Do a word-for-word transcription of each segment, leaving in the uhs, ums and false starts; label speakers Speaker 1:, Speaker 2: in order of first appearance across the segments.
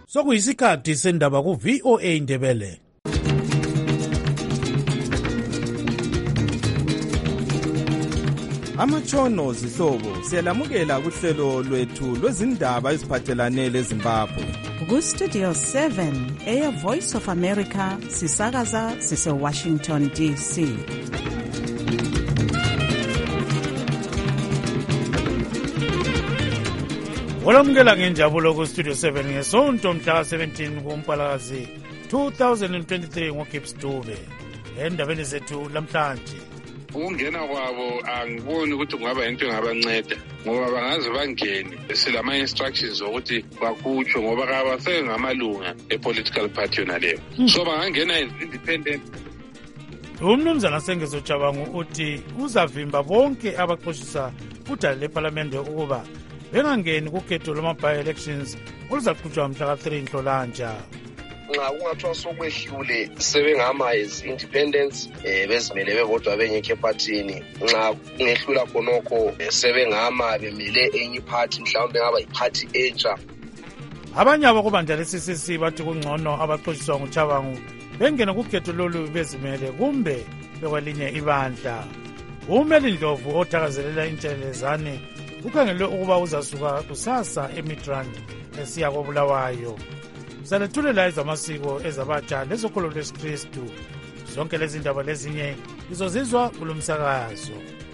Speaker 1: Sokuyisikhathi sendaba ku V O A Ndebele.
Speaker 2: Amatshono zihlobo siyalamukela kuhlelo lwethu lwezindaba eziphathelane leZimbabwe.
Speaker 3: Ku Studio seven, Air Voice of America, sisakaza sise Washington D C.
Speaker 1: Olamukela ngenjabulo ku Studio seven ngesonto mhla seventeen kuMpalakazi two thousand twenty-three ngoGibbs Dube. Endabeni zethu lamhlanje.
Speaker 4: Ukungena kwabo angiboni ukuthi kungaba into engabanceda ngoba bangaze bangene silama instructions ukuthi bakutsho ngoba kabasengamalunga epolitical party yona leyo. So bangangena independent.
Speaker 1: Umnumzana Sengezo Chabangu uthi uzavimba bonke abaxoshisa udala leParliament ukuba bengangeni kukhetho lwama-by elections oluzaqhutshwa mhla ka three Nhlolanja.
Speaker 5: Nxa kungathiwa sokwehlule sebengama as independents eh bezimele bebodwa bengekho epartini nxa kungehlula khonokho sebengama bemile enye party mhlawumbe ngaba iparty entsha.
Speaker 1: Abanye abakubandla le C C C bathi kungcono abaxoxiswa nguChabangu bengene kukhetho lolu bezimele kumbe bekwelinye ibandla. Umeli Ndlovu othakazelela intshelelezane ukhangelwe ukuba uzasuka kusasa eMidrand esiya koBulawayo. Sanethulela ezamasiko ezabatsha lezokholo lwesikristu. Zonke lezi ndaba lezinye izozizwa kulomsakazo.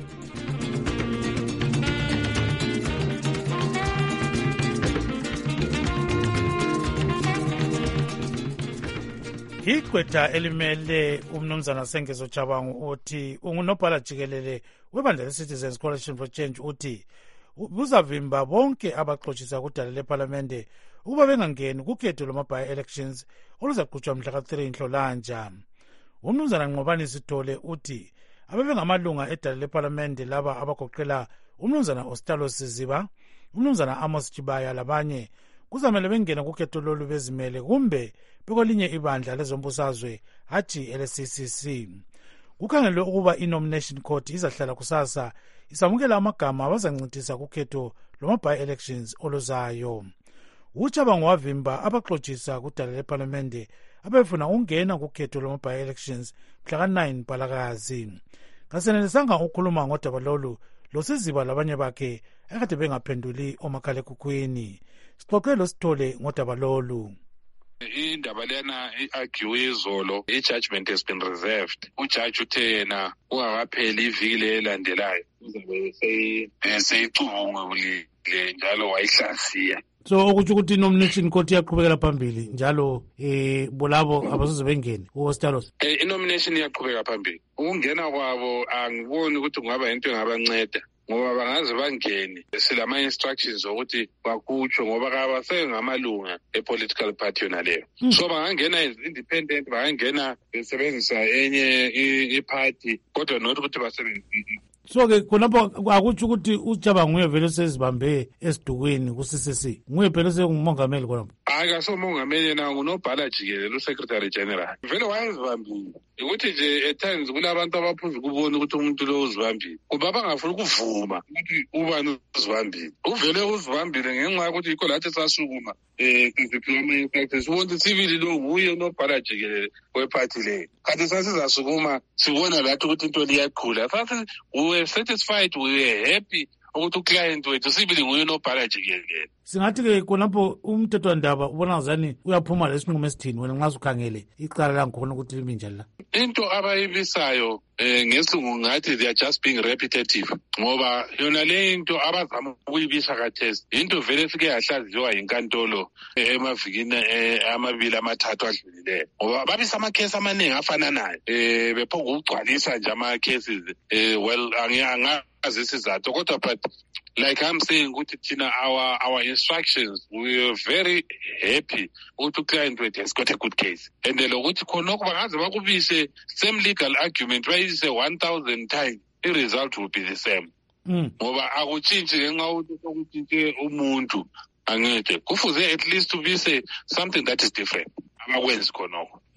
Speaker 1: Igqwetha elimele umnumzana Sengezo Chabangu uthi ungunobhala jikelele webandla le-Citizens Coalition for Change uthi uzavimba bonke abaxoxisa kudala leParliament ukuba bengangeni kukhetho lwama-by elections oluzaqhutshwa mhla ka three Nhlolanja. Umnumzana Nqobani Sithole uthi ababengamalunga edala leParliament laba abagoqela umnumzana Ostalo Siziba, umnumzana Amos Chibaya labanye kuzamele bengena kukhetho lolu bezimele kumbe bekwelinye ibandla lezombusazwe hathi ele-C C C. Kukhangelwe ukuba i-nomination court izahlala kusasa isamukela amagama abazancintisa kukhetho lwama-by elections oluzayo. Uchabangu wavimba abaxoxisa kudala leParliament abefuna ukungena kukhetho lwama-by elections mhla ka nine Mpalakazi. Kasenelisanga ukukhuluma ngodaba lolu loSiziba labanye bakhe ekade bengaphenduli omakhalekhukhwini. Sixoxe loSithole ngodaba lolu.
Speaker 4: Indaba lena i-argue izolo, i-judgment has been reserved. Ujudge uthe yena ungakapheli iviki elandelayo uzabe seyicubungule njalo wayihlasiya.
Speaker 1: So ukuthi ukuthi nomination court iyaqhubekela phambili njalo eh bolabo abasoze bengene uHostalos.
Speaker 4: Eh nomination iyaqhubeka phambili. Ukungena kwabo angiboni ukuthi kungaba into engabanceda ngoba bangaze bangene silama instructions ukuthi bakutsho ngoba kabasengamalunga epolitical party yona leyo. So bangangena as independent, bangangena besebenzisa enye iparty kodwa not ukuthi basebenzise.
Speaker 1: So ke khonapho akuthi ukuthi uChabangu nguye vele sezibambe esidukweni ku C C C. Nguye phela sengumongameli khonapho.
Speaker 4: Hayi kasomongameli yena ngunobhala jikelele uSecretary General. Vele wayezibambile. Ukuthi nje at times kulabantu abaphuza ukubona ukuthi umuntu lo uzibambile. Kuba bangafuna ukuvuma ukuthi ubani uzibambile. Uvele uzibambile ngenxa ukuthi ikho lathi sasukuma eh siziphiwa instructions wonke civil lo nguye unobhala jikelele weparty le. Kanti sasizasukuma sibona lathi ukuthi into liyaqhula. Sathi we satisfied, we were happy ukuthi uclient wethu sibili nguye unobhala jikelele.
Speaker 1: Singathi ke khonapho umthethwandaba ubona zani uyaphuma lesinqumo esithini wena nxa ukhangele icala langikhona ukuthi limi njalo la.
Speaker 4: Into abayibisayo eh ngesilungu ngathi they are just being repetitive ngoba yona le into abazama ukuyibisa kathesi into vele sike yahlaziwa inkantolo emavikini amabili amathathu adlulileyo ngoba babisa amakhesi amaningi afananayo eh bephoqa ukugcwalisa nje ama cases eh well angiyanga azisizathu kodwa but like I'm saying ukuthi thina our our instructions we are very happy ukuthi client wethu has got a good case and lokuthi khonokho bangaze bakubise same legal argument bayise one thousand times the result will be the same ngoba akutshintshi ngenxa ukuthi sokutshintshe umuntu angeke kufuze at least to be say something that is different abakwenzi khonokho.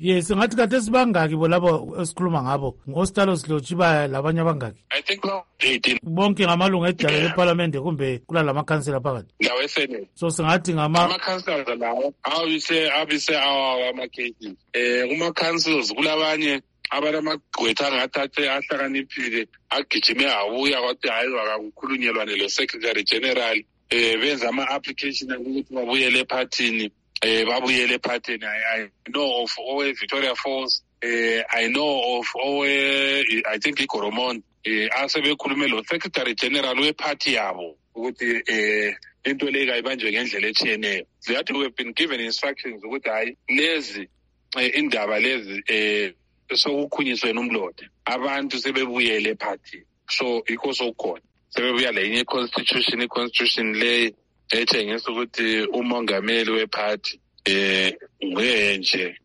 Speaker 1: Yes, ngathi kade sibangaki bo labo esikhuluma ngabo ngostalo Silotshibaya labanye abangaki?
Speaker 4: I think no eighteen.
Speaker 1: Bonke ngamalungu edala leParliament kumbe kula lama councilor phakathi.
Speaker 4: Lawe Senate.
Speaker 1: So singathi ngama
Speaker 4: ama councilors lawo awise abise awa ama cases. Eh kuma councils kulabanye abalamagqwetha angathathe ahlakaniphile agijime abuya kwathi hayi akakhulunyelwane lo secretary general eh benza ama application ukuthi babuyele ephathini. Eh babuyele ephathini. I know of Owe Victoria Falls, eh I know of Owe I think iGoromont, eh asebekhulume lo secretary general weparty yabo ukuthi eh into le kayibanjwe ngendlela echiyeneyo. Ziyathi we have been given instructions ukuthi hayi lezi indaba lezi eh sokukhunyiswe nomlode abantu sebebuyele ephathini. So ikho sokukhona sebebuya lenye constitution iconstitution le etshengisa ukuthi umongameli wephathi eh ngenje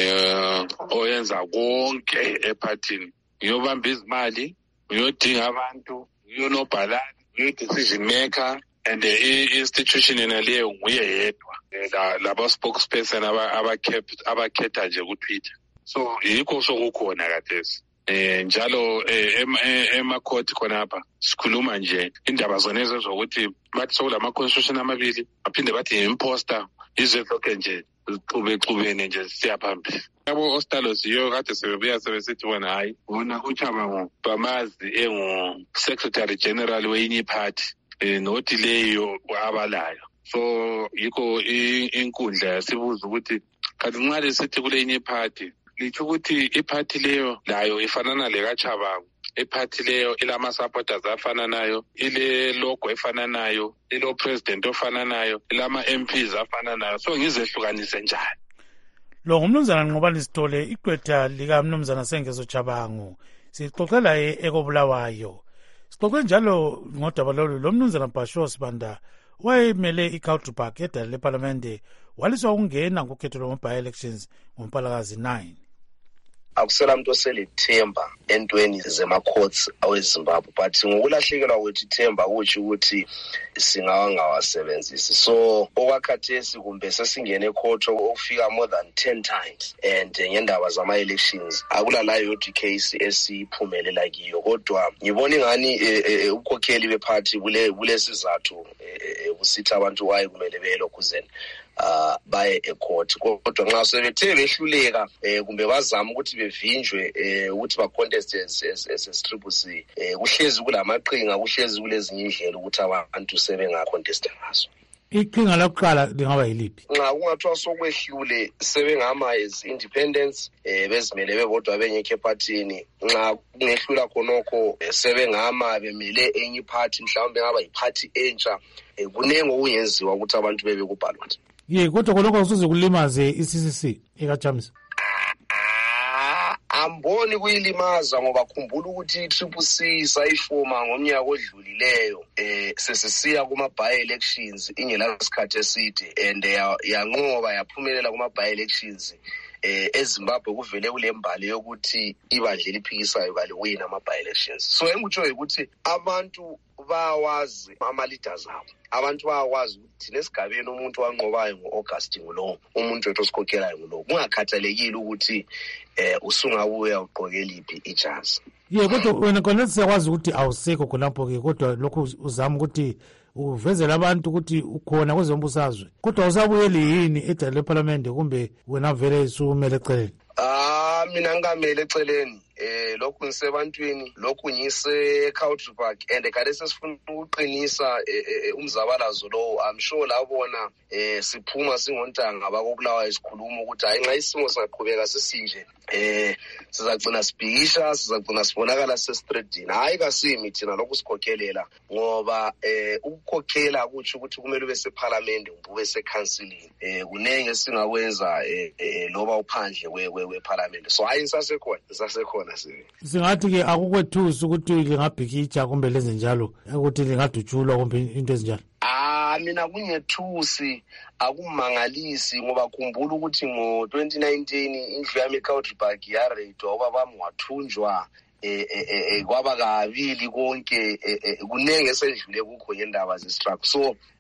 Speaker 4: eh oyenza konke ephathini, ngiyobamba izimali, ngiyodinga abantu, ngiyonobhalani, ngiyodecision maker, and the institution enaleyo nguye yedwa laba spokesperson abakhetha nje ku-Twitter. So yikho sokukhona kathesi. Eh njalo emakhoti khonapha sikhuluma nje indaba zona ezokuthi bathi sokulama constitution amabili aphinde bathi imposter izezonke nje xube xubene nje siyaphambili. Yabo ostalo siyo kade sebebuya sebesithi wona hayi wona uChabangu bamazi engu secretary general wenye party eh nothi leyo abalayo. So yikho inkundla yasibuza ukuthi kanti nxa lesithi kulenye party litho ukuthi iphathi leyo layo ifanana le kaChabangu, iphathi leyo ilama supporters afana nayo, ile logo efana nayo, ilo president ofana nayo, ilama M Ps afana nayo. So ngizehlukanise njani?
Speaker 1: Lo ngumnumzana Nqobani Sithole, igqwetha lika mnumzana Sengezo Chabangu. Sixoxela ekobulawayo. Sixoxe njalo ngodaba lolu lo mnumzana Bhasho Sibanda wayemele iCountrypark edala leParliament waliswa ukungena ngokhetho loma elections ngoMpalakazi nine.
Speaker 5: Akusela umuntu oselithemba entweni zema-courts aweZimbabwe, but ngokulahlekelwa kwethu ithemba kutsho ukuthi singawangawasebenzisi. So okwakhathesi kumbe sesingene ecourt okufika more than ten times, and ngendaba zama-elections akulalayo yodwa case esiphumelela kiyo. Kodwa ngibona ingani ukhokheli bephathi kulesizathu kusithi abantu waye kumele belokhuzeni uh baye ecourt. Kodwa nxa sebethe behluleka eh kumbe bazama ukuthi bevinjwe eh ukuthi ba contest as as triple C eh kuhlezi kulamaqhinga, kuhlezi kulezinye indlela ukuthi abantu sebenga contest ngazo.
Speaker 1: Iqhinga lokuqala lingaba yiliphi?
Speaker 5: Nxa kungathiwa sokwehlule sebengama as independence eh bezimele bebodwa benyekhe ephathini, nxa kungehlula khonokho sebengama bemele enye party, mhlawumbe ngaba yiphathi entsha, kunenge okungenziwa ukuthi abantu bebe kubhalwa.
Speaker 1: Ye kodwa khonokho kusuze kulimaze i-C C C ekaJamisa.
Speaker 5: Amboni kuyilimaza ngoba khumbula ukuthi i-Triple C sayifoma ngomnyaka odlulileyo eh sesisiya kuma by elections ingela isikhathi eside, and yanqoba yaphumelela kuma by elections eh eZimbabwe kuvele kulembali yokuthi ibandla eliphikisayo kaliwina ama by elections. So engikutsho ukuthi abantu bawazi ama leaders abo, abantu bayakwazi ukuthi nesigabeni umuntu wanqobayo ngoAugust ngulo, umuntu othosikhokhelayo ngulo, kungakhathalekile ukuthi eh usungabuya uqoke liphi ijazi.
Speaker 1: Ye kodwa wena khona siyakwazi ukuthi awusekho khonapho ke, kodwa lokho uzama ukuthi uvezela abantu ukuthi ukhona kwezombusazwe, kodwa usabuyeli yini edala leParliament kumbe wena vele isumele eceleni?
Speaker 5: Ah mina ngamele eceleni eh lokhu ngisebantwini, lokhu ngise eCountrypark, and kade sesifuna ukuqinisa umzabalazo lo. I'm sure labona eh siphuma singontanga abakobulawa isikhuluma ukuthi hayi nxa isimo singaqhubeka sisinje eh sizagcina sibhikisha, sizagcina sibonakala sesitreetini. Hayi kasimi thina lokhu sikhokhelela ngoba eh ukukhokhela kuthi ukuthi kumele ube seParliament ube seCouncilini, eh kunenge singakwenza eh loba uphandle weParliament. So hayi sasekhona sasekhona sibe
Speaker 1: singathi ke akukwethusi ukuthi lingabhikitsha kumbe leze njalo ukuthi lingadutshulwa kumbe into ezinjalo.
Speaker 5: Ah mina kungethusi, akumangalisi ngoba khumbula ukuthi ngo twenty nineteen indlu yami eCountrypark yaredwa ngoba bami wathunjwa eh eh kwaba kabili konke kunenge sendlule kukho indaba zestruggle. So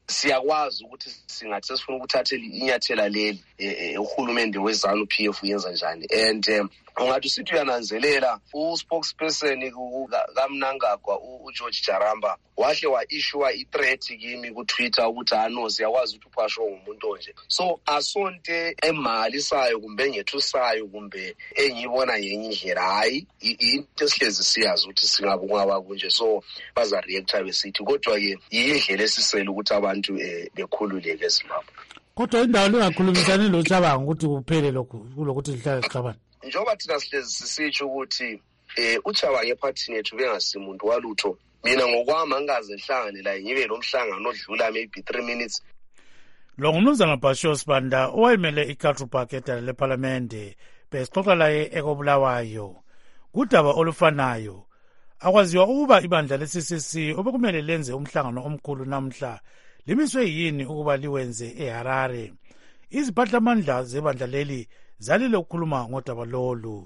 Speaker 5: siyakwazi ukuthi singathi sesifuna ukuthathela inyathela leli uhulumende wezanu P F uyenza njani. And um, ungathi sithi uyananzelela u-spokesperson kaMnangagwa uGeorge Jaramba wahle wa-issue i-threat kimi ku-Twitter ukuthi ano siyakwazi ukuthi uphasho ngumuntu onje. So asonte emalisayo kumbe engethusayo kumbe engiyibona yenye indlela hayi into esihlezi siyazi ukuthi singabe kungaba kunje. So baza reactor besithi kodwa ke yindlela esisele ukuthi abantu bekhululeke eZimbabwe.
Speaker 1: Kodwa indawo lingakhulumisani lo Chabangu ukuthi kuphele lokho kulokuthi lihlale Xabane.
Speaker 5: Njengoba thina sihlezi sisitsho ukuthi eh uChabangu ephathini yethu bengasimuntu walutho. Mina ngokwami angaze ehlangane la ngibe lo mhlangano odlula maybe three minutes.
Speaker 1: Lo ngumnumzana Basho Sibanda owayemele iCultural Park edala leParliament besixoxa laye ekobulawayo kudaba olufanayo. Akwaziwa ukuba ibandla le-C C C obekumele lenze umhlangano omkhulu namhla limiswe yini ukuba liwenze eHarare. Iziphathamandla zebandla leli zalile ukukhuluma ngodaba lolu.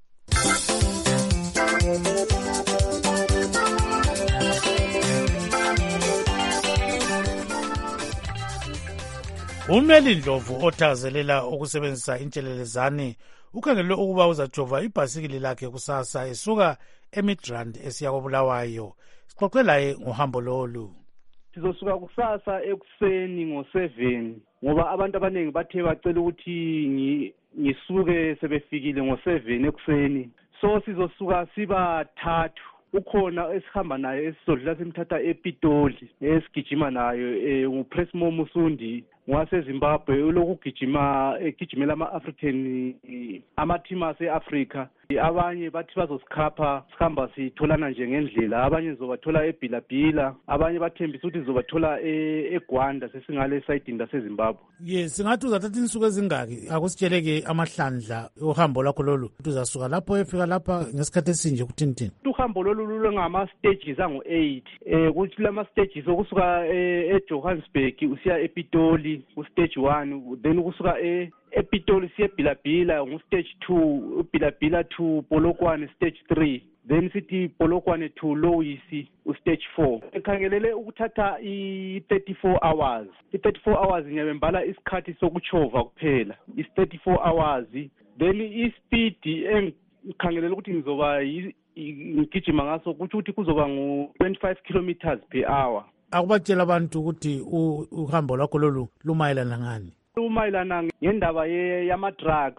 Speaker 1: Umeli Ndlovu othakazelela ukusebenzisa intshelelezane ukhangelwe ukuba uzajova ibhasikili lakhe kusasa esuka eMidrand esiya koBulawayo. Sixoxe laye ngohambo lolu.
Speaker 6: Sizosuka kusasa ekuseni ngo seven ngoba abantu abaningi bathe bacela ukuthi ngisuke sebefikile ngo seven ekuseni. So sizosuka siba thathu. Ukhona esihamba naye esizodlula simthatha ePitoli esigijima nayo nguPresmo Musundi waseZimbabwe ulokugijima egijimela ama-African ama-team ase-Africa. Abanye bathi bazosikhapha sihamba sitholana nje ngendlela, abanye zobathola eBhilabhila, abanye bathembisa ukuthi zobathola eGwanda sesingale esayidini laseZimbabwe.
Speaker 1: Yes, singathi uzathatha insuku ezingaki akusitsheleke amahlandla uhambo lakho lolu uzasuka lapho efika lapha ngesikhathi esinje kuthini?
Speaker 6: Uhambo lolu lungama-stages angu-eight eh kuthi lama-stages okusuka eJohannesburg usiya ePitoli u-stage one, then kusuka e ePitoli siye eBhilabhila ngu-stage two, uBhilabhila two Polokwane stage three, then sithi Polokwane two Lowisi u-stage four. Ekhangelele ukuthatha i-thirty-four hours. I-thirty-four hours ngiyabembala isikhathi sokuchova kuphela. I-thirty-four hours. Then i-speed engikhangelele ukuthi ngizoba ngigijima ngaso kuthi ukuthi kuzoba ngu twenty-five kilometers per hour.
Speaker 1: Akubatshela abantu ukuthi uhambo lakho lolu lumayelana ngani?
Speaker 6: Lumayelana ngendaba yama-drugs.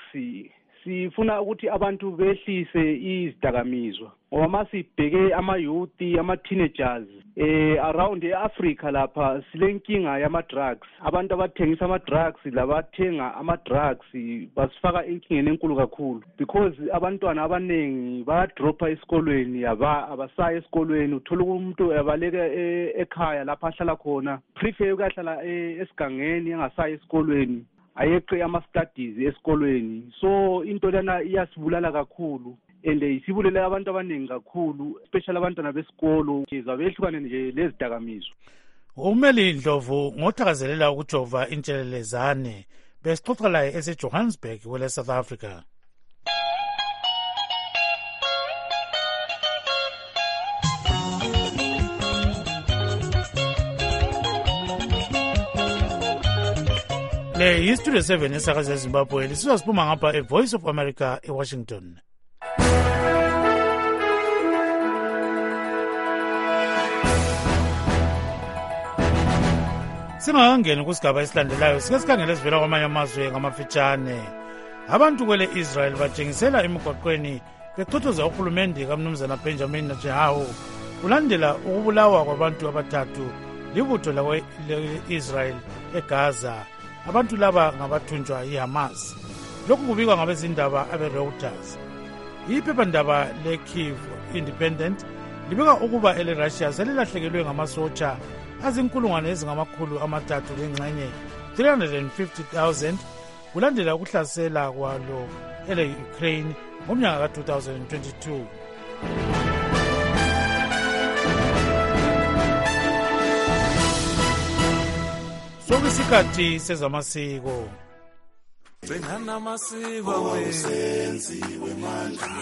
Speaker 6: Sifuna ukuthi abantu behlise izidakamizwa ngoba masibheke ama-youth ama-teenagers eh around e-Africa lapha silenkinga yama-drugs. Abantu abathengisa ama-drugs labathenga ama-drugs basifaka inkingeni enkulu kakhulu because abantwana abaningi bayadropa esikolweni abasaya esikolweni. Uthola umuntu abaleka ekhaya lapha ahlala khona prefer ukuhlala esigangeni engasaya esikolweni ayeqe ama-studies esikolweni. So into lana iyasibulala kakhulu and isibulela abantu abaningi kakhulu especially abantwana besikolo zabehlukane nje lezidakamizwa.
Speaker 1: Umeli Ndlovu ngothakazelela ukujova intshelelezane besixoxa laye eseJohannesburg kwele South Africa. Le history seven esakaza eZimbabwe lisizwa siphuma ngapha eVoice of America eWashington. Singakangeni kusigaba esilandelayo sike sikhangele sivela kwamanye amazwe ngamafitshane. Abantu kwele Israel batshengisela emigwaqweni bechothoza uhulumende kaMnumzana Benjamin Netanyahu kulandela ukubulawa kwabantu abathathu libutho le-Israel eGaza. Abantu laba ngabathunjwa yiHamas. Lokhu kubikwa ngabezindaba abe-Reuters. Iphephandaba le-Kyiv Independent libika ukuba ele-Russia selilahlekelwe ngamasotsha azinkulungwane ezingamakhulu amathathu lengxenye three hundred fifty thousand kulandela ukuhlasela kwalo ele-Ukraine ngomnyaka ka-two thousand twenty-two. Sokusikhathi sezamasiko.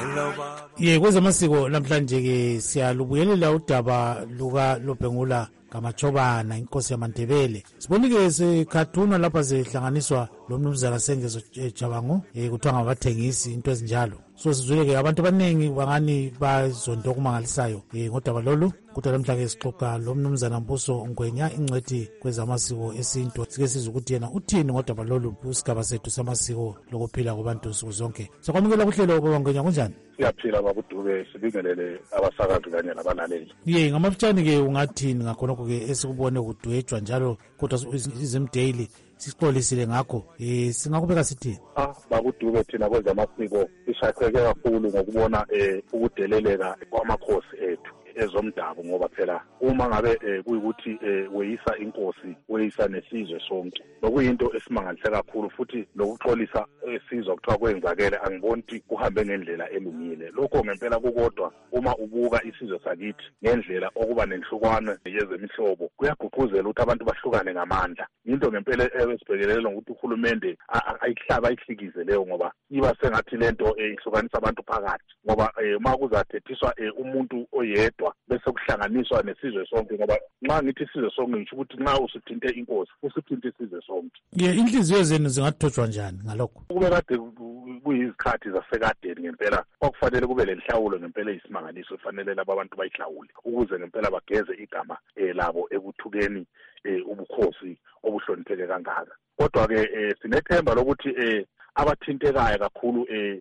Speaker 1: Ye kwezamasiko namhlanje ke siyalubuyelela udaba luka Lobhengula kaMachobana inkosi yamaNdebele. Sibonike sekhathuna lapha zihlanganiswa lo mnumzana Sengezo Jabangu eh kuthiwa ngabathengisi into ezinjalo. So sizwile abantu abaningi bangani bazonto okumangalisayo eh ngodaba lolu kodwa namhla ke sixoxa lo mnumzana Mbuso Ngwenya ingcwethi kwezamasiko esintu. Sike sizwe ukuthi yena uthini ngodaba lolu kusigaba sethu samasiko lokuphila kwabantu nsuku zonke. Sokwamukela kuhlelo kwangwenya kunjani?
Speaker 7: Siyaphila babuDube, sibingelele abasakazi kanye nabalaleli.
Speaker 1: Ye ngamafutshane ke ungathini ngakhonokho ke esikubone kudwetshwa njalo kodwa izimdaily sixolisile ngakho eh singakubeka sithini?
Speaker 7: Ah babuDube thina kwezamasiko ishakheke kakhulu ngokubona eh ukudeleleka kwamakhosi ethu ezomdabu ngoba phela uma ngabe kuyikuthi weyisa inkosi weyisa nesizwe sonke lokuyinto esimangalise kakhulu futhi lokuxolisa esizwe kuthiwa kwenzakele angiboni ukuthi kuhambe ngendlela elungile. Lokho ngempela kukodwa uma ubuka isizwe sakithi ngendlela okuba nenhlukwana yezemihlobo kuyaguquzela ukuthi abantu bahlukane ngamandla. Into ngempela esibhekelele ukuthi uhulumende ayihlaba ayihlikize leyo ngoba iba sengathi lento ihlukanisa abantu phakathi ngoba uma kuzathethiswa umuntu oyedwa bese kuhlanganiswa nesizwe sonke ngoba nxa ngithi isizwe sonke ngisho ukuthi nxa usuthinte inkosi usuthinte isizwe sonke.
Speaker 1: Ye inhliziyo zenu zingathotshwa njani ngalokho?
Speaker 7: Kube kade kuyizikhathi zasekadeni ngempela kwakufanele kube lenhlawulo ngempela isimangaliso kufanele laba abantu bayihlawule ukuze ngempela bageze igama labo ekuthukeni ubukhosi obuhlonipheke kangaka. Kodwa ke sinethemba lokuthi abathintekayo kakhulu eh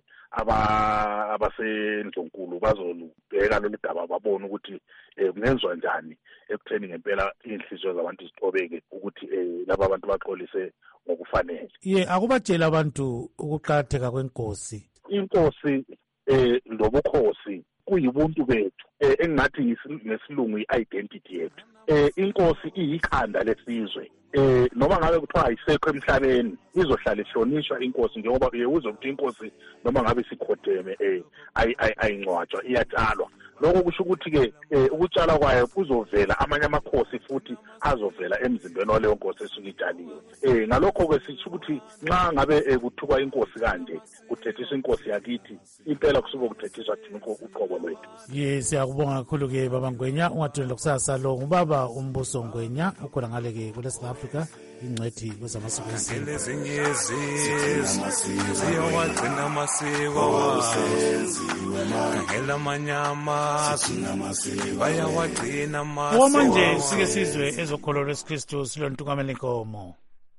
Speaker 7: aba abasendlonkulu bazolubheka lolu daba babone ukuthi kungenzwa njani ekutheni ngempela inhliziyo zabantu zithobeke ukuthi laba abantu baxolise ngokufanele.
Speaker 1: Ye akubatshela abantu ukuqhatheka kwenkosi.
Speaker 7: Inkosi eh lobukhosi kuyibuntu bethu engingathi ngesilungu i-identity yethu. Eh inkosi iyikhanda lesizwe. Eh noma ngabe kuthiwa ayisekho emhlabeni izohlala ihlonishwa inkosi njengoba uyeuzwa ukuthi inkosi noma ngabe sikhotheme eh ayincwatshwa iyatshalwa. Lokho kusho ukuthi ke ukutshala kwayo kuzovela amanye amakhosi futhi azovela emzimbeni waleyo nkosi esukitshaliwe. Eh ngalokho ke sisho ukuthi nxa ngabe kuthukwa inkosi kanje kuthethiswa inkosi yakithi impela kusuke kuthethiswa thina uqobo lwethu.
Speaker 1: Ye siyakubonga kakhulu ke baba Ngwenya ungathula kusasa lo ngubaba uMbuso Ngwenya ukhona ngale ke kule South Africa ingcwethi kwezamasiko esintu.
Speaker 8: Ziyawagcina amasiko ngela manyama bayawagcina amasiko.
Speaker 1: Wamanje sike sizwe ezokholwa lweSikristu silontukamela inkomo.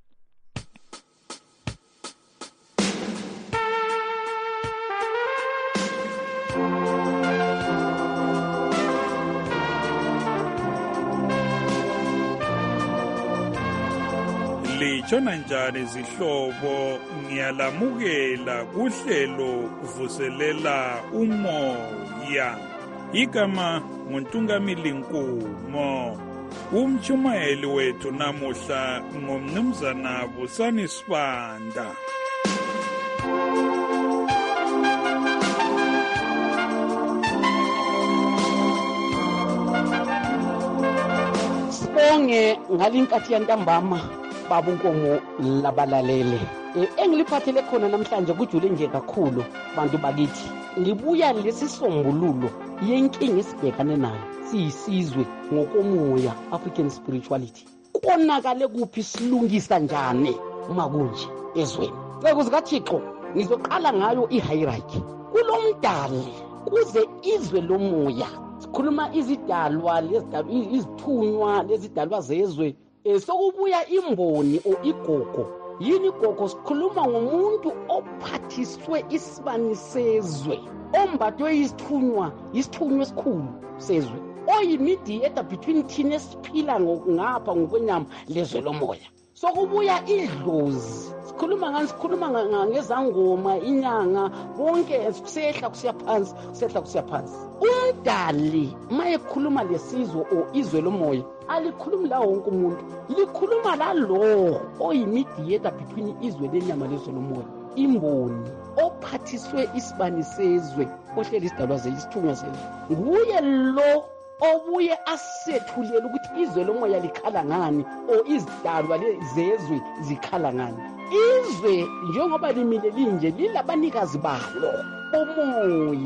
Speaker 9: Litshona njani izihlobo ngiyalamukela kuhlelo kuvuselela umoya igama nguNtungamili Nkumo umchumayeli wethu namuhla ngomnumzana Busani Sibanda.
Speaker 10: Sibonge ngalinkathi yantambama baba uNkomo labalalele engiliphathele khona namhlanje kujule nje kakhulu bantu bakithi. Ngibuya lesisombululo yenkinga esibhekane nayo siyisizwe ngokomoya African spirituality. Konakale kuphi silungisa njani makunje ezweni. SekuzikaThixo ngizoqala ngayo ihierarchy. Kulomdali kuze izwe lomoya. Sikhuluma izidalwa lezidalwa izithunywa lezidalwa zezwe. Sokubuya imboni o igogo yini gogo sikhuluma ngomuntu ophathiswe isibani sezwe ombathwe isithunywa isithunywa esikhulu sezwe oyimediator between thina esiphila ngapha ngokwenyama lezwe lomoya. Sokubuya idlozi sikhuluma ngani sikhuluma ngezangoma inyanga bonke sehla kusiya phansi sehla kusiya phansi. Umdali mayekhuluma lesizwe o izwe lomoya alikhulumi la wonke umuntu likhuluma la lo oyimediator between izwe lenyama lezwe lomoya imboni ophathiswe isibani sezwe ohleli isidalwa zesithunywa sezwe nguye lo obuye asethulela ukuthi izwe lomoya likhala ngani o izidalwa lezezwe zikhala ngani. Izwe njengoba limile linje lilabanikazi balo omoya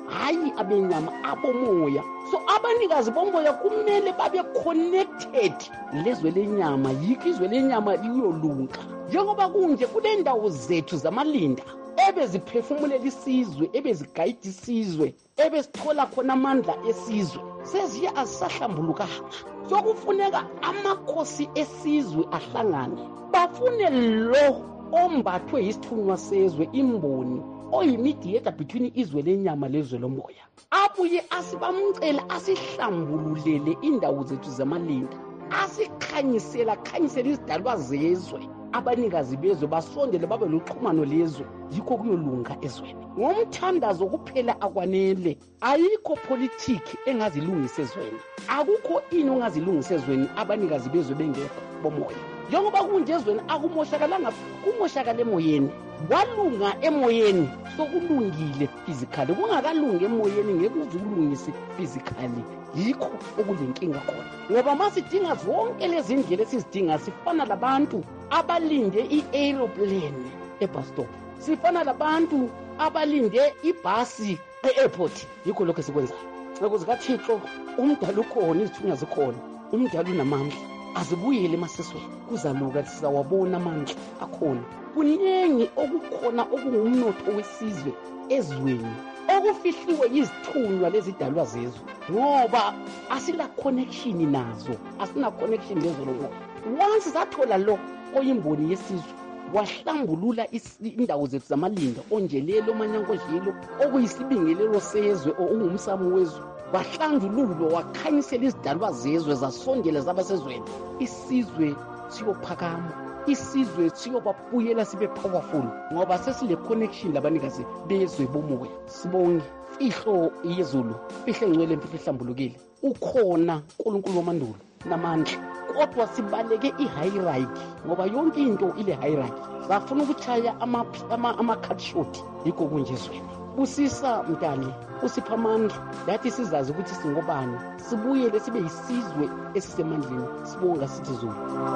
Speaker 10: hayi abenyama abomoya. So abanikazi bomoya kumele babe connected lezwe lenyama, yikho izwe lenyama liyolunga. Njengoba kunje kule ndawo zethu zamalinda ebeziphefumulela isizwe, ebezigayida isizwe, ebesithola khona amandla esizwe, seziye azisahlambulukanga. Sokufuneka amakhosi esizwe ahlangane, bafune lo ombathwe yisithunywa sezwe, imboni oyimediator between izwe lenyama lezwe lomoya, abuye asibamcela asihlambululele indawo zethu zamalinda, asikhanyisela khanyisela izidalwa zezwe. Abanikazi bezwe basondele babe luxhumano lezwe, yikho kuyolunga ezweni. Ngomthandazo kuphela akwanele, ayikho politiki engazilungisa ezweni, akukho ini ongazilungisa ezweni abanikazi bezwe bengekho bomoya. Njengoba kunje ezweni akumoshakalanga, kumoshakala emoyeni, walunga emoyeni sokulungile physically, kungakalungi emoyeni ngeke uzikulungise physically. Yikho okulenkinga khona, ngoba masidinga zonke lezi ndlela esizidinga, sifana labantu abalinde i-aeroplane e-bus stop, sifana labantu abalinde ibhasi e-airport. Yikho lokho esikwenzayo. Ukuze kaThixo umdala ukhona, izithunywa zikhona, umdala unamandla, azibuyele emasisweni, kuzaluka sizawabona amandla akhona. Kuningi okukhona okungumnotho wesizwe ezweni, okufihliwe yizithunywa lezidalwa zezwe, ngoba asila connection nazo, asina connection lezo lomoya. Once sathola lo oyimboni yesizwe, wahlambulula indawo zethu zamalinda, onjelelo manyangodlelo, okuyisibingelelo sezwe, ongumsamo wezwe, wahlandululwa wakhanyisela izidalwa zezwe, zasondela zabasezweni, isizwe siyophakama, isizwe siyobabuyela sibe powerful, ngoba sesile connection labanikazi bezwe bomoya. Sibonge ihlo yezulu, fihle ngcwele mfihle hlambulukile, ukhona uNkulunkulu wamandulo namandla, kodwa sibaleke i-hierarchy, ngoba yonke into ile hierarchy. Bafuna ukuchaya ama-cut short, yikho kunje ezweni. Busisa Mdali, usipha amandla, lathi sizazi ukuthi singobani, sibuyele sibe yisizwe esisemandleni. Sibonga sithi Zulu.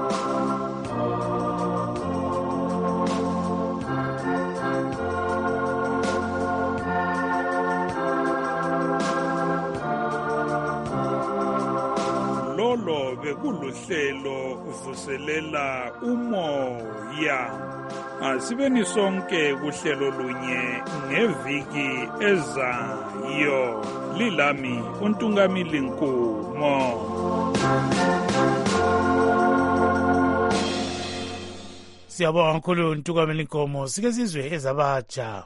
Speaker 9: Lolo bekuluhlelo uvuselela umoya. Asibeni sonke kuhlelo lunye ngeviki ezayo. Lilami uNtungamili Nkumo.
Speaker 1: Siyabonga kakhulu uNtungamili Nkumo. Sike sizwe ezabatsha.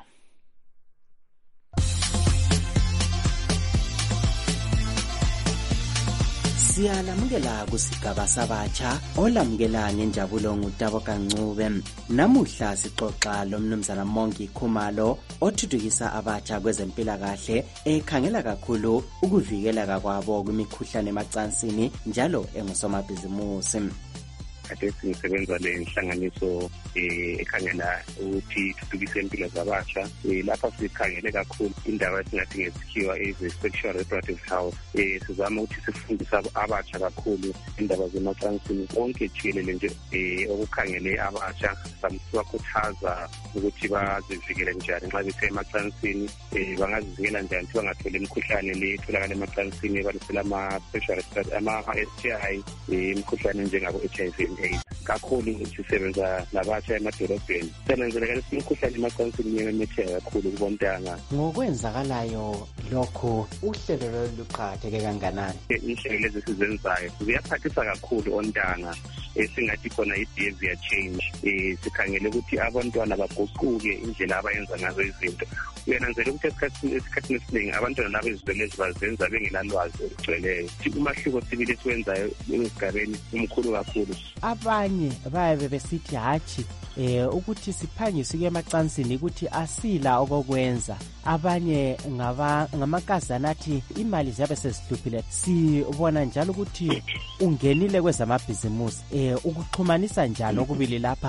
Speaker 11: Siyalamukela kusigaba sabatsha olamukela ngenjabulo nguTabo Kancube. Namuhla sixoxa lomnumzana Mongi Khumalo othuthukisa abatsha kwezempilakahle, ekhangela kakhulu ukuvikeleka kwabo kwimikhuhlane emacansini njalo engusomabhizimusi.
Speaker 12: Kade sisebenza le nhlanganiso ekhangela ukuthi thuthukise impilo zabasha. Lapha sikhangele kakhulu indaba esingathi ngesikhiwa eze-sexual reproductive health. Sizama ukuthi sifundise abasha kakhulu indaba zemacansini konke jikelele nje okukhangele abasha, sibakhuthaza ukuthi bazivikele njani nxa bese emacansini, bangazivikela njani ukuthi bangatholi imikhuhlane le etholakala emacansini ebalisela ama-sexual ama-S T I, imikhuhlane njengabo H I V. Kakhulu sisebenza labatsha emadolobheni, senenzeleka imikhuhlane emacansini yememetheka kakhulu kubontanga.
Speaker 11: Ngokwenzakalayo lokho uhlelo luqhatheke kanganani?
Speaker 12: Inhlelo lezi sizenzayo ziyaphathisa kakhulu ontanga, esingathi khona i-behavior change. Sikhangele ukuthi abantwana baguquke indlela abayenza ngazo izinto. Uyananzela ukuthi esikhathini esiningi abantwana labo izizwe bazenza bengelalwazi olugcweleyo. Umahluko sibili esiwenzayo esigabeni umkhulu kakhulu.
Speaker 11: Abanye bayabe besithi hatshi eh ukuthi siphangise ke emacansini ukuthi asila okokwenza. Abanye ngaba ngamakazana athi imali ziyabe sezihluphile. Sibona njalo ukuthi ungenile kwezamabhizimusi, eh ukuxhumanisa njalo okubili lapha.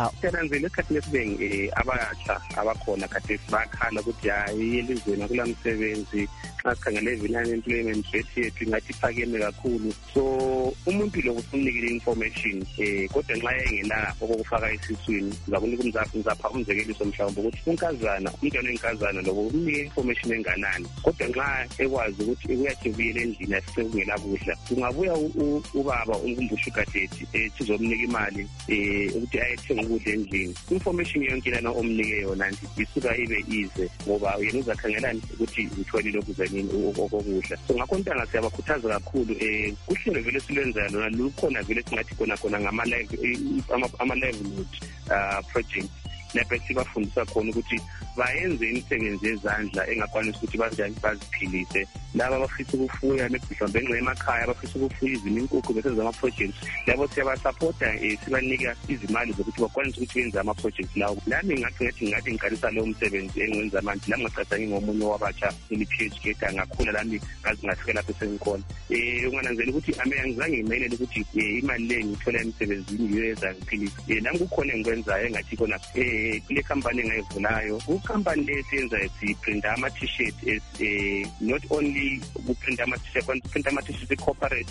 Speaker 12: ungananzela esikhathini esiningi abatsha abakhona kade bakhala ukuthi hayi elizweni akula msebenzi xa sikhangele i-unemployment rate yethu ingathi iphakeme kakhulu. So umuntu lo usunikile information eh kodwa nxa engena okufaka esiswini ngizakunika umzaphi ngizapha umzekeliso mhlawumbe ukuthi unkazana umntwana wenkazana lo unike information enganani kodwa nxa ekwazi ukuthi uyathi ubuyele endlini asekungela kudla kungabuya ubaba umkumbusho gadeti ethi uzomnika imali eh ukuthi ayethenga ukudla endlini. Information yonke lana omnike yona nje isuka ibe ize ngoba yena uzakhangelani ukuthi uthole lokhu zanini okokudla. So ngakho ntanga siyabakhuthaza kakhulu eh kuhlelo vele silwenza lona lukhona vele singathi khona khona ngama live ama live uh project lapho sibafundisa khona ukuthi bayenze imisebenzi yezandla engakwanisi ukuthi banjani baziphilise. Laba abafisa ukufuya mhlawumbe ngenxa emakhaya abafisa ukufuya izinkukhu bese zama projects labo siyabasupporta eh sibanika izimali zokuthi bakwanise ukuthi benze ama projects lawo. Nami ngathi ngathi ngathi ngiqalisa lo umsebenzi engiwenza manje la ngaqhathanga ngomunye wabatsha eli PhD ngakhula lami ngazi ngafika lapho sengikhona. Eh ungananzela ukuthi ame angizange ngimelele ukuthi imali le ngithola emsebenzini yeza ngiphilise. Eh la kukhona engikwenzayo engathi khona eh kule company engayivulayo ku company lesenza siprinta ama t-shirt eh not only kuprinta ama t-shirt but kuprinta ama t-shirt corporate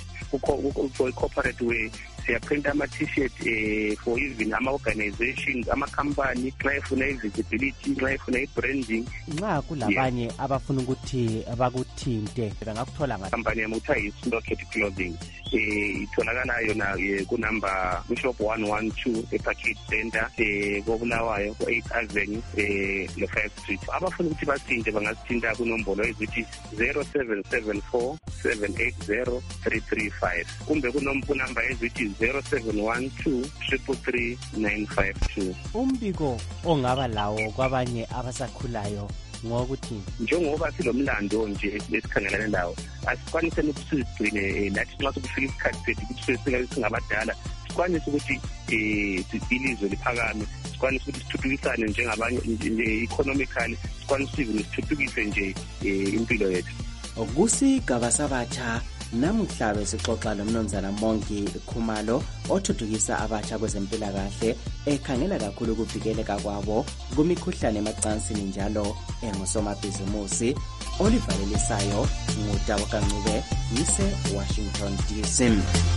Speaker 12: for corporate way siyaprinta ama t-shirt eh for even ama organizations ama company drive na visibility drive na branding.
Speaker 11: Nxa kulabanye abafuna ukuthi abakuthinte bangakuthola ngathi
Speaker 12: company yamutha islocket clothing eh itholakala yona ku number bishop one one two ePackage Center eh koBulawayo eight Avenue eh le five Street. Abafuna ukuthi basinde bangasithinta kunombolo ezithi zero seven seven four seven eight zero three three five kumbe kunombolo number ezithi zero seven one two three three nine five two.
Speaker 11: Umbiko ongaba lawo kwabanye abasakhulayo ngokuthi
Speaker 12: njengoba silomlando nje esikhangelana nawo asikwanise ukusigcine nathi nxa sekufika isikhathi sethu ukuthi sesika singabadala sikwanise ukuthi eh ilizwe liphakame sikwanise ukuthi sithuthukisane njengabanye economically sikwanise ukuthi sithuthukise nje impilo yethu.
Speaker 11: Okusigaba sabatsha namuhla besixoxa nomnumzana Mongi Khumalo othuthukisa abatsha kwezempilakahle ekhangela kakhulu ukuvikeleka kwabo kumikhuhlane emacansini njalo engusomabhizimusi. Olivalelisayo nguDabo Kancube yise Washington D C.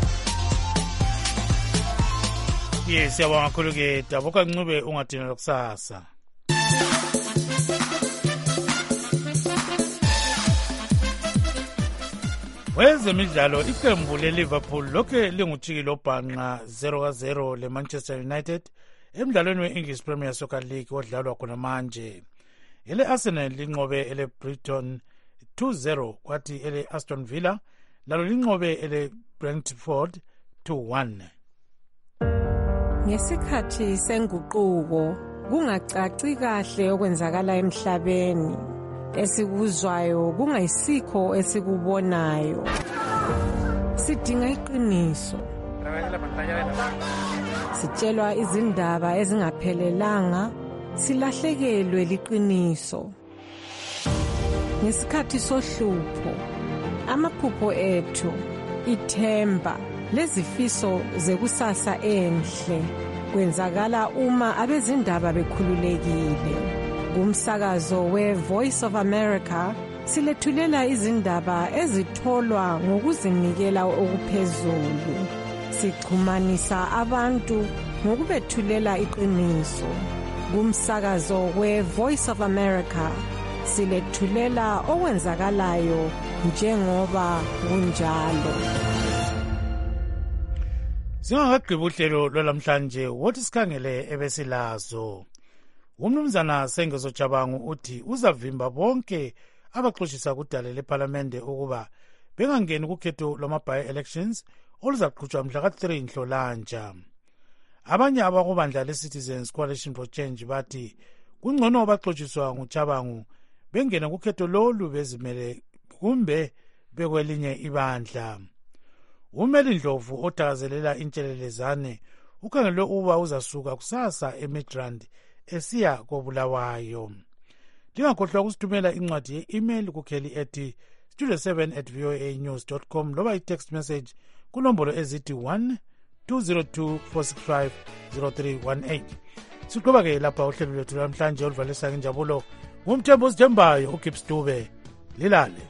Speaker 1: Yes, siyabonga kakhulu ke Dabo Kancube ungadina lokusasa. Wezemidlalo iqembu leLiverpool lokhe lingujikilo bhanqa zero ka zero leManchester United emidlalweni we-English Premier Soccer League odlalwa khona manje. Ele Arsenal linqobe ele Brighton two zero kwathi ele Aston Villa lalo linqobe ele Brentford two one.
Speaker 13: Ngesikhathi senguquko kungacaci kahle okwenzakala emhlabeni. Esikuzwayo kungayisikho esikubonayo. Sidinga iqiniso. Sitshelwa izindaba ezingaphelelanga, silahlekelwe liqiniso. Ngesikhathi sohlupho, amaphupho ethu, ithemba, lezifiso zekusasa enhle kwenzakala uma abezindaba bekhululekile. Kumsakazo we-Voice of America silethulela izindaba ezitholwa ngokuzinikela okuphezulu. Sixhumanisa abantu ngokubethulela iqiniso. Kumsakazo we-Voice of America silethulela okwenzakalayo njengoba kunjalo.
Speaker 1: Singakagqiba uhlelo lwalamhlanje wothi sikhangele ebesilazo. Umnumzana Sengezo Chabangu uthi uzavimba bonke abaxoshisa kudala leParlamente ukuba bengangeni kukhetho lwama-by elections oluzaqhutshwa mhla ka three Nhlolanja. Abanye abakubandla le-Citizens Coalition for Change bathi kungcono baxotshiswa nguChabangu bengena kukhetho lolu bezimele kumbe bekwelinye ibandla. Umeli Ndlovu othakazelela intshelelezane ukhangelwe uba uzasuka kusasa eMidrand esiya koBulawayo. Lingakhohlwa ukusithumela incwadi ye-email kukheli ethi studio seven at voa news dot com loba i-text message kunombolo ezithi one two zero two four six five zero three one eight. siqhubeke lapha uhlelo lwethu namhlanje oluvalisa ngenjabulo ngumthembu osithembayo uGibbs Dube. Lilale.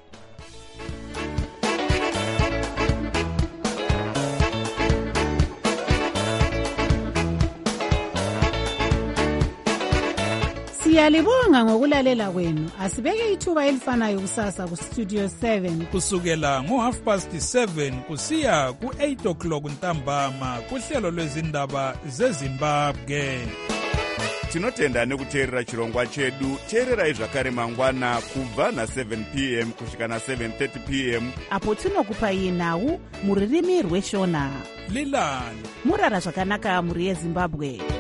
Speaker 3: Siyalibonga ngokulalela kwenu. Asibeke ithuba elifanayo kusasa ku Studio seven
Speaker 9: kusukela ngo half past seven kusiya ku eight o'clock ntambama kuhlelo lwezindaba zeZimbabwe.
Speaker 14: Tinotenda nekuteerera chirongwa chedu. Teererai zvakare mangwana kubva na seven p m kusvika na seven thirty p m
Speaker 3: apo tinokupai nhau muririmi rweshona.
Speaker 9: Lilani
Speaker 3: Murara zvakanaka muri yeZimbabwe.